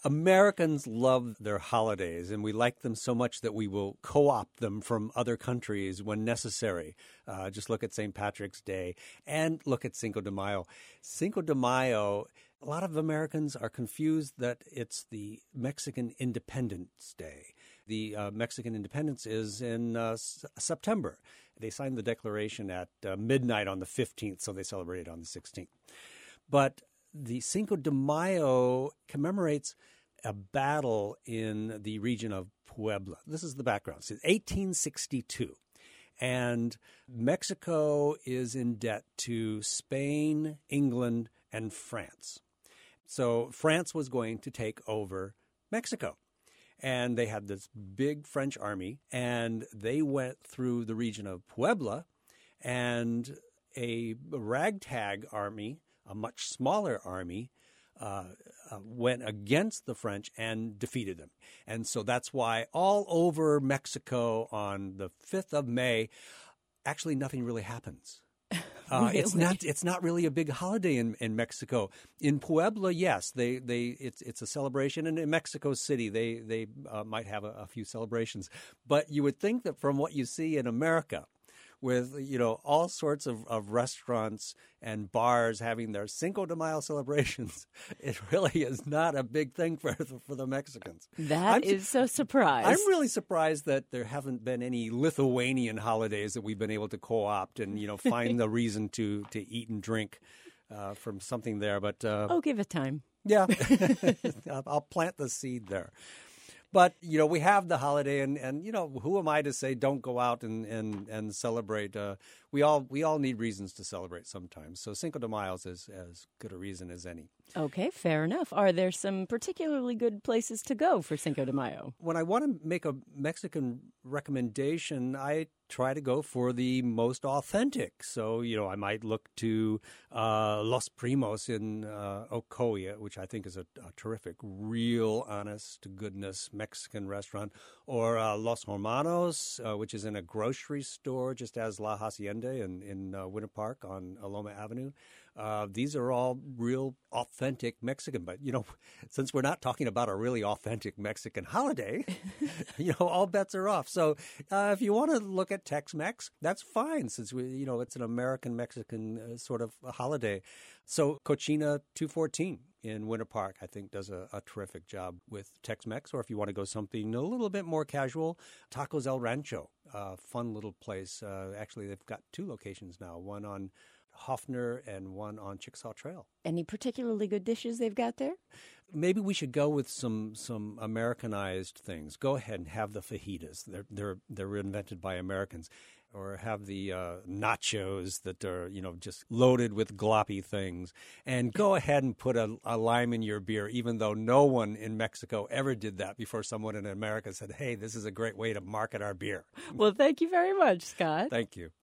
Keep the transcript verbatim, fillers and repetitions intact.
Americans love their holidays, and we like them so much that we will co-opt them from other countries when necessary. Uh, just look at Saint Patrick's Day and look at Cinco de Mayo. Cinco de Mayo, a lot of Americans are confused that it's the Mexican Independence Day. The uh, Mexican independence is in uh, S- September. They signed the Declaration at uh, midnight on the fifteenth, so they celebrate it on the sixteenth. But the Cinco de Mayo commemorates a battle in the region of Puebla. This is the background. It's eighteen sixty-two. And Mexico is in debt to Spain, England, and France. So France was going to take over Mexico. And they had this big French army, and they went through the region of Puebla, and a ragtag army, a much smaller army, uh, uh, went against the French and defeated them. And so that's why all over Mexico on the fifth of May, actually nothing really happens. Uh, Really? It's not. It's not really a big holiday in, in Mexico. In Puebla, yes, they, they it's it's a celebration, and in Mexico City, they they uh, might have a, a few celebrations. But you would think that from what you see in America, with you know all sorts of, of restaurants and bars having their Cinco de Mayo celebrations, it really is not a big thing for the, for the Mexicans. That I'm, is so surprised. I'm really surprised that there haven't been any Lithuanian holidays that we've been able to co-opt and you know find the reason to to eat and drink uh, from something there. But uh, oh, give it time. yeah, I'll plant the seed there. But, you know, we have the holiday, and, and you know, who am I to say don't go out and, and, and celebrate? Uh, we all we all need reasons to celebrate sometimes. So Cinco de Mayo is as good a reason as any. Okay, fair enough. Are there some particularly good places to go for Cinco de Mayo? When I want to make a Mexican recommendation, I try to go for the most authentic. So, you know, I might look to uh, Los Primos in uh, Ocoee, which I think is a, a terrific, real, honest-to-goodness Mexican restaurant, or uh, Los Hermanos, uh, which is in a grocery store just as La Hacienda in, in uh, Winter Park on Aloma Avenue. Uh, these are all real authentic Mexican. But, you know, since we're not talking about a really authentic Mexican holiday, you know, all bets are off. So uh, if you want to look at Tex-Mex, that's fine since, we, you know, it's an American-Mexican uh, sort of holiday. So Cochina two fourteen in Winter Park, I think, does a, a terrific job with Tex-Mex. Or if you want to go something a little bit more casual, Tacos El Rancho, a fun little place. Uh, actually, they've got two locations now, one on Hoffner and one on Chickasaw Trail. Any particularly good dishes they've got there? Maybe we should go with some some Americanized things. Go ahead and have the fajitas. They're they're they're invented by Americans. Or have the uh, nachos that are, you know, just loaded with gloppy things. And go ahead and put a, a lime in your beer, even though no one in Mexico ever did that before someone in America said, hey, this is a great way to market our beer. Well, thank you very much, Scott. Thank you.